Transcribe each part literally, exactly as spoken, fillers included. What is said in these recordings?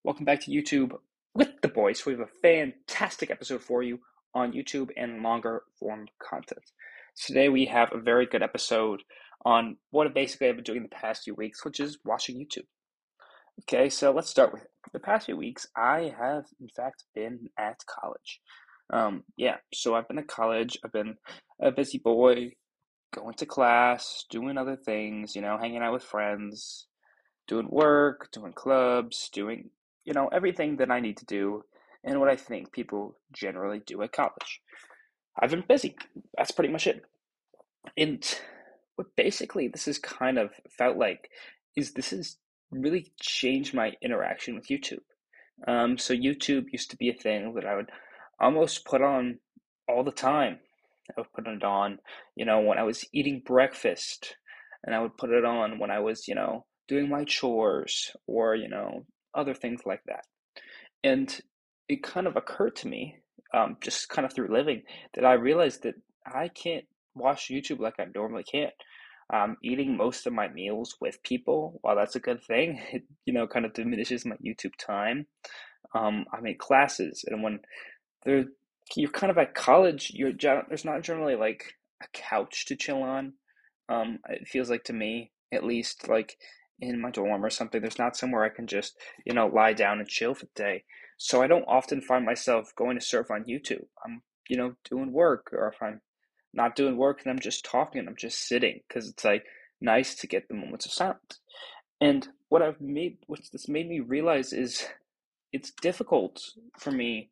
Welcome back to YouTube with the boys. We have a fantastic episode for you on YouTube and longer form content. Today we have a very good episode on what basically I've been doing the past few weeks, which is watching YouTube. Okay, so let's start with it. The past few weeks, I have in fact been at college. Um, yeah, so I've been at college. I've been a busy boy, going to class, doing other things, you know, hanging out with friends, doing work, doing clubs, doing, you know, everything that I need to do and what I think people generally do at college. I've been busy. That's pretty much it. And what basically this has kind of felt like is this has really changed my interaction with YouTube. Um, so YouTube used to be a thing that I would almost put on all the time. I would put it on, you know, when I was eating breakfast, and I would put it on when I was, you know, doing my chores or, you know, other things like that. And it kind of occurred to me, um, just kind of through living, that I realized that I can't watch YouTube like I normally can. Um, eating most of my meals with people, while that's a good thing, it, you know, kind of diminishes my YouTube time. Um, I'm in classes, and when they're you're kind of at college, you're there's not generally like a couch to chill on. Um, it feels like to me, at least, like in my dorm or something, there's not somewhere I can just, you know, lie down and chill for the day. So I don't often find myself going to surf on YouTube. I'm, you know, doing work, or if I'm not doing work and I'm just talking, I'm just sitting because it's like nice to get the moments of silence. And what I've made, what this made me realize is it's difficult for me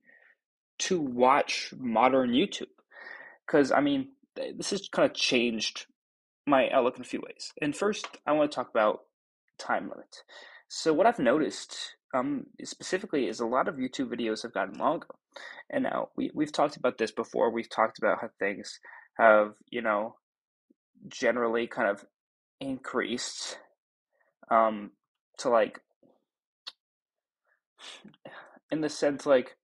to watch modern YouTube because I mean this has kind of changed my outlook in a few ways. And first, I want to talk about time limit. So what I've noticed, um, specifically, is a lot of YouTube videos have gotten longer. And now we we've talked about this before. We've talked about how things have, you know, generally kind of increased, um, to like in the sense like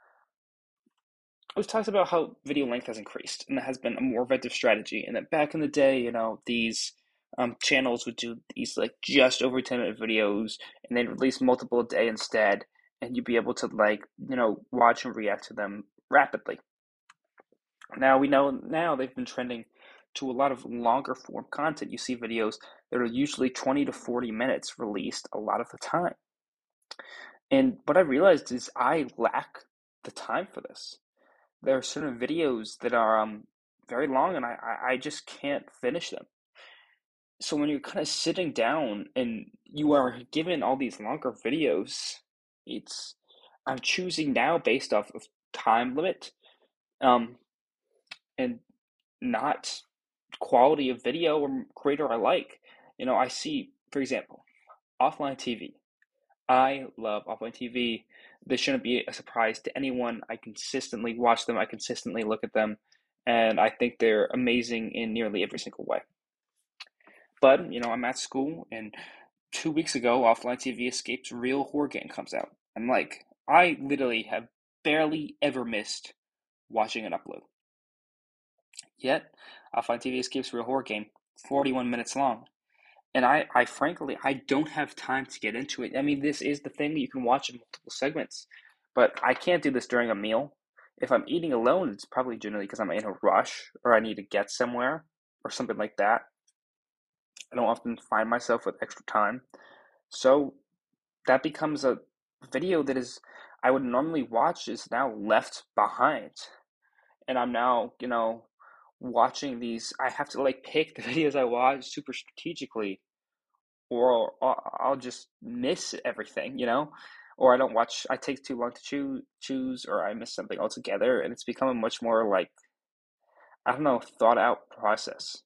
we've talked about how video length has increased and that has been a more effective strategy. And that back in the day, you know, these um, channels would do these like just over ten minute videos and they'd release multiple a day instead. And you'd be able to like, you know, watch and react to them rapidly. Now we know now they've been trending to a lot of longer form content. You see videos that are usually twenty to forty minutes released a lot of the time. And what I realized is I lack the time for this. There are certain videos that are um very long and I, I I just can't finish them. So when you're kind of sitting down and you are given all these longer videos, it's I'm choosing now based off of time limit, um, and not quality of video or creator I like. You know, I see, for example, offline T V. I love offline T V. This shouldn't be a surprise to anyone. I consistently watch them, I consistently look at them, and I think they're amazing in nearly every single way. But, you know, I'm at school, and two weeks ago, Offline T V Escape's Real Horror Game comes out. I'm like, I literally have barely ever missed watching an upload. Yet, Offline T V Escape's Real Horror Game, forty-one minutes long. And I, I frankly, I don't have time to get into it. I mean, this is the thing that you can watch in multiple segments, but I can't do this during a meal. If I'm eating alone, it's probably generally because I'm in a rush or I need to get somewhere or something like that. I don't often find myself with extra time. So that becomes a video that is, I would normally watch is now left behind. And I'm now, you know, watching these, I have to like pick the videos I watch super strategically or I'll just miss everything, you know, or I don't watch. I take too long to choose, choose, or I miss something altogether, and it's become a much more like I don't know thought out process.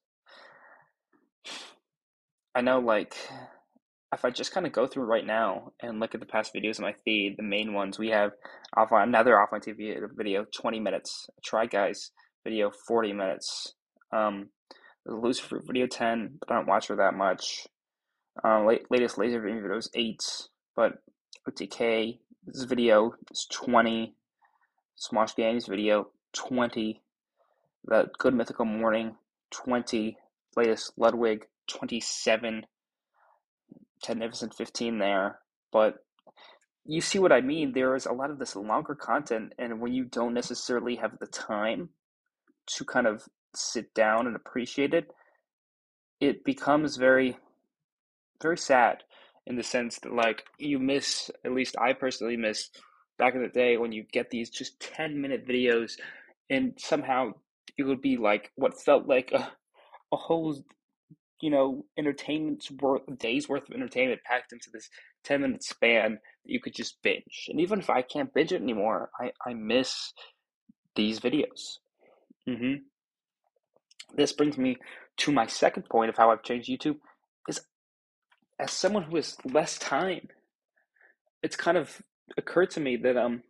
I know, like if I just kind of go through right now and look at the past videos in my feed, the main ones we have offline another offline T V video, twenty minutes. Try Guys video, forty minutes. Um, the Loser Fruit video, ten, but I don't watch her that much. Um, late, latest laser beam video is eight, but O T K this video is twenty. Smosh Games video twenty. The Good Mythical Morning twenty. Latest Ludwig twenty-seven. Magnificent fifteen there, but you see what I mean? There is a lot of this longer content, and when you don't necessarily have the time to kind of sit down and appreciate it, it becomes very, very sad in the sense that, like, you miss, at least I personally miss, back in the day when you get these just ten minute videos and somehow it would be like what felt like a, a whole, you know, entertainment's worth, days worth of entertainment packed into this ten minute span that you could just binge. And even if I can't binge it anymore, I, I miss these videos. hmm This brings me to my second point of how I've changed YouTube is as someone who has less time, it's kind of occurred to me that um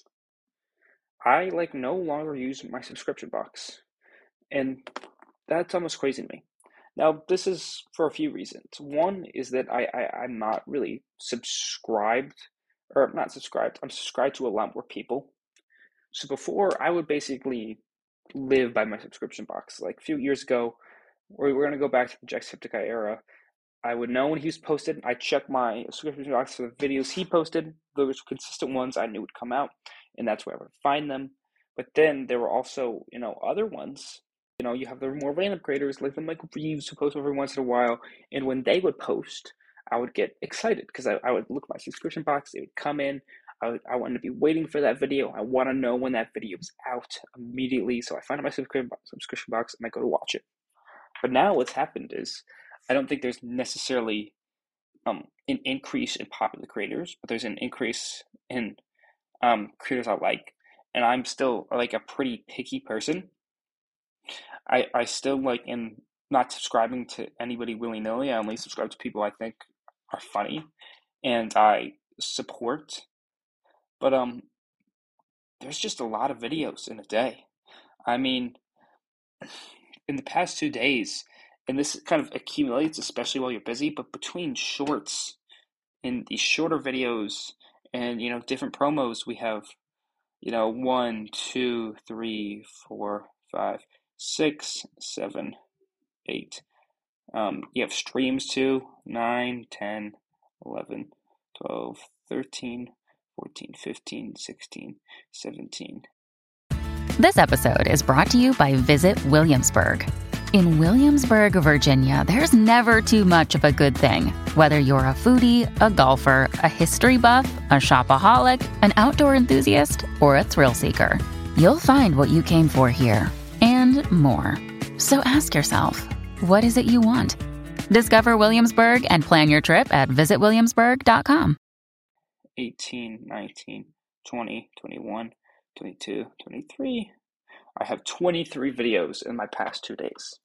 I like no longer use my subscription box. And that's almost crazy to me. Now, this is for a few reasons. One is that I, I I'm not really subscribed, or not subscribed. I'm subscribed to a lot more people. So before, I would basically live by my subscription box. Like a few years ago, we're, we're gonna go back to the Jacksepticeye era. I would know when he was posted. I'd check my subscription box for the videos he posted. Those consistent ones I knew would come out, and that's where I would find them. But then there were also, you know, other ones. You know, you have the more random creators like the Michael Reeves who post every once in a while. And when they would post, I would get excited because I, I would look at my subscription box. It would come in. I, would, I wanted to be waiting for that video. I want to know when that video is out immediately. So I find my subscription box and I go to watch it. But now what's happened is I don't think there's necessarily um, an increase in popular creators, but there's an increase in um, creators I like. And I'm still like a pretty picky person. I, I still like am not subscribing to anybody willy-nilly. I only subscribe to people I think are funny and I support. But um, there's just a lot of videos in a day. I mean, in the past two days, and this kind of accumulates, especially while you're busy, but between shorts and these shorter videos and, you know, different promos, we have, you know, one, two, three, four, five, six, seven, eight. Um, you have streams too, nine, ten, eleven, twelve, thirteen, fourteen, fifteen, sixteen, seventeen. This episode is brought to you by Visit Williamsburg. In Williamsburg, Virginia, there's never too much of a good thing. Whether you're a foodie, a golfer, a history buff, a shopaholic, an outdoor enthusiast, or a thrill seeker, you'll find what you came for here and more. So ask yourself, what is it you want? Discover Williamsburg and plan your trip at visit williamsburg dot com. eighteen, nineteen, twenty, twenty-one, twenty-two, twenty-three. I have twenty-three videos in my past two days.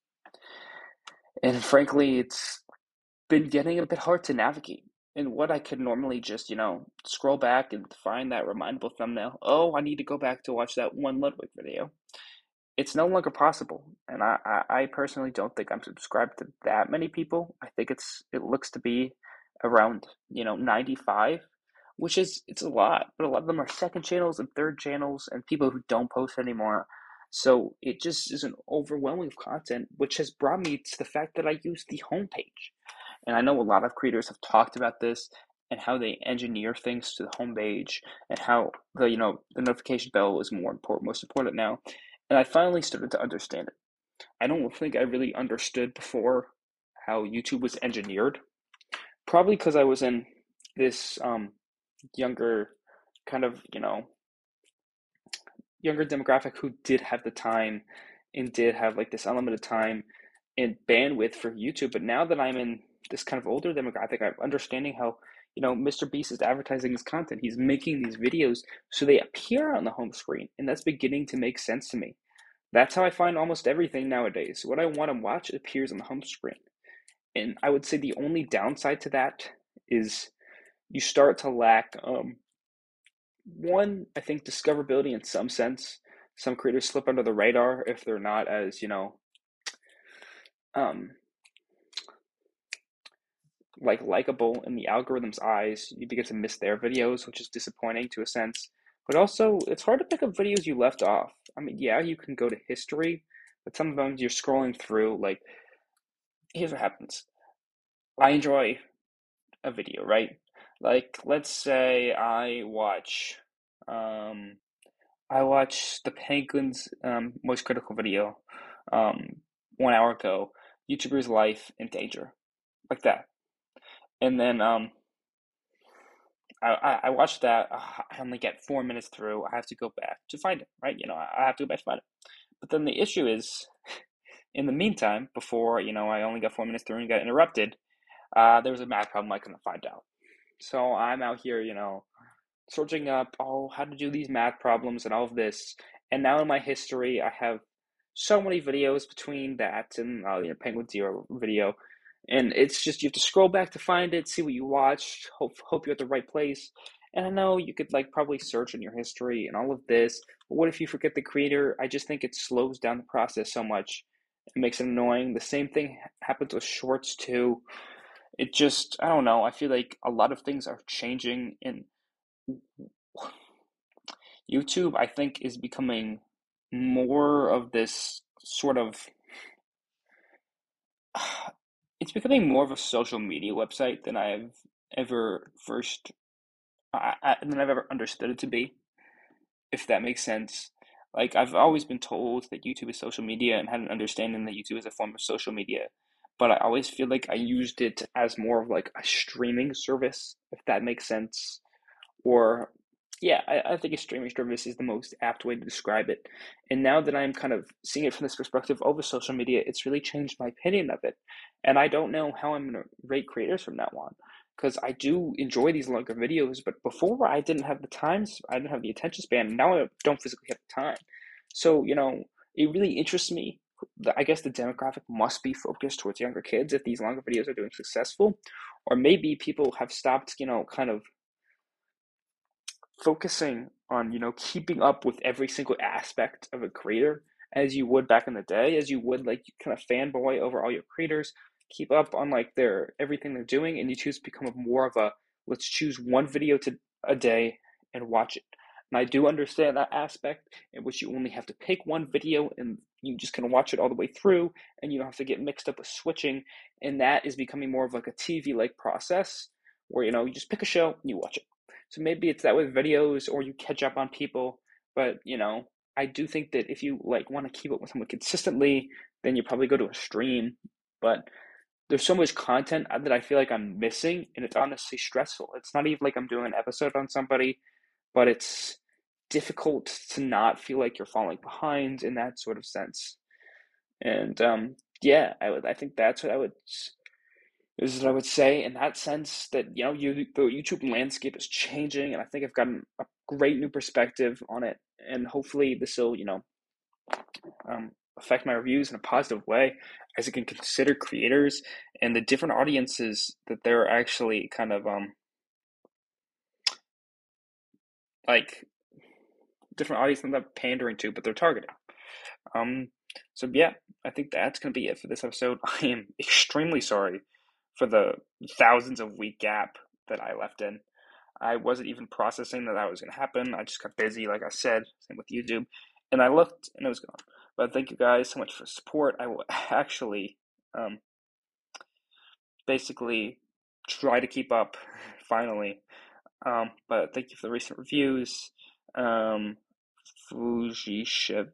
And frankly, it's been getting a bit hard to navigate. And what I could normally just, you know, scroll back and find that remindable thumbnail. Oh, I need to go back to watch that one Ludwig video. It's no longer possible. And I, I, I personally don't think I'm subscribed to that many people. I think it's it looks to be around, you know, ninety-five, which is, it's a lot. But a lot of them are second channels and third channels and people who don't post anymore. So it just is an overwhelming of content, which has brought me to the fact that I use the homepage. And I know a lot of creators have talked about this and how they engineer things to the homepage and how the, you know, the notification bell is more important, most important now. And I finally started to understand it. I don't think I really understood before how YouTube was engineered. Probably because I was in this um, younger kind of, you know, younger demographic who did have the time and did have like this unlimited time and bandwidth for YouTube. But now that I'm in this kind of older demographic, I'm understanding how, you know, Mister Beast is advertising his content. He's making these videos so they appear on the home screen, and that's beginning to make sense to me. That's how I find almost everything nowadays. What I want to watch appears on the home screen. And I would say the only downside to that is you start to lack um, one, I think, discoverability in some sense. Some creators slip under the radar if they're not as, you know, um, like likable in the algorithm's eyes. You begin to miss their videos, which is disappointing to a sense. But also, it's hard to pick up videos you left off. I mean, yeah, you can go to history, but sometimes you're scrolling through, like, here's what happens. I enjoy a video, right? Like, let's say I watch, um, I watched the Penguins' um, most critical video, um, one hour ago. YouTuber's life in danger, like that. And then um, I, I I watched that. uh, I only get four minutes through. I have to go back to find it, right? You know, I I have to go back to find it. But then the issue is, in the meantime, before you know, I only got four minutes through and got interrupted. Uh, there was a math problem I couldn't find out. So I'm out here, you know, searching up, oh, how to do these math problems and all of this. And now in my history, I have so many videos between that and uh, you know, Penguin Zero video. And it's just you have to scroll back to find it, see what you watched, hope hope you're at the right place. And I know you could like probably search in your history and all of this, but what if you forget the creator? I just think it slows down the process so much. It makes it annoying. The same thing happens with shorts too. It just, I don't know. I feel like a lot of things are changing in YouTube. I think is becoming more of this sort of, it's becoming more of a social media website than I've ever first, I, I, than I've ever understood it to be, if that makes sense. Like, I've always been told that YouTube is social media and had an understanding that YouTube is a form of social media, but I always feel like I used it as more of like a streaming service, if that makes sense. Or, yeah, I, I think a streaming service is the most apt way to describe it. And now that I'm kind of seeing it from this perspective over social media, it's really changed my opinion of it. And I don't know how I'm going to rate creators from now on. Because I do enjoy these longer videos, but before I didn't have the time, I didn't have the attention span, and now I don't physically have the time. So, you know, it really interests me. I guess the demographic must be focused towards younger kids if these longer videos are doing successful. Or maybe people have stopped, you know, kind of focusing on, you know, keeping up with every single aspect of a creator as you would back in the day, as you would like kind of fanboy over all your creators, keep up on like their everything they're doing, and you choose to become a more of a let's choose one video to a day and watch it. And I do understand that aspect in which you only have to pick one video and you just kind of watch it all the way through and you don't have to get mixed up with switching. And that is becoming more of like a T V like process where, you know, you just pick a show and you watch it. So maybe it's that with videos or you catch up on people. But, you know, I do think that if you like want to keep up with someone consistently, then you probably go to a stream. But there's so much content that I feel like I'm missing, and it's honestly stressful. It's not even like I'm doing an episode on somebody, but it's difficult to not feel like you're falling behind in that sort of sense. And um, yeah, I would. I think that's what I would. This is what I would say in that sense that you know you the YouTube landscape is changing, and I think I've gotten a great new perspective on it, and hopefully this will you know um, affect my reviews in a positive way as I can consider creators and the different audiences that they're actually kind of um like different audiences that they're pandering to, but they're targeting. Um, so yeah, I think that's gonna be it for this episode. I am extremely sorry for the thousands of week gap that I left in. I wasn't even processing that that was gonna happen. I just got busy, like I said, same with YouTube, and I looked and it was gone. But thank you guys so much for support. I will actually um, basically try to keep up finally. Um, but thank you for the recent reviews. Um, Fujisheva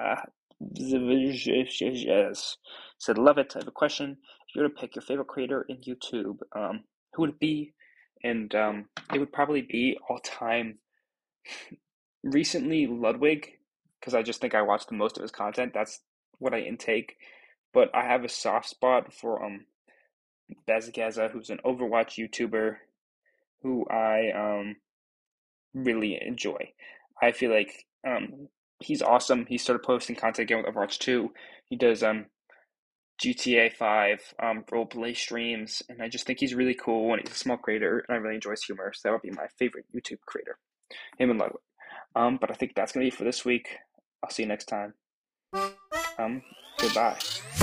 said, love it. I have a question. If you were to pick your favorite creator in YouTube, um, who would it be? And um, it would probably be all time recently Ludwig, because I just think I watched the most of his content. That's what I intake. But I have a soft spot for um Bezgaza, who's an Overwatch YouTuber who I um really enjoy. I feel like um he's awesome. He started posting content again with Overwatch two. He does um G T A five um roleplay streams, and I just think he's really cool and he's a small creator, and I really enjoy his humor. So that would be my favorite YouTube creator, him and Ludwig. Um, but I think that's gonna be it for this week. I'll see you next time. Um, goodbye.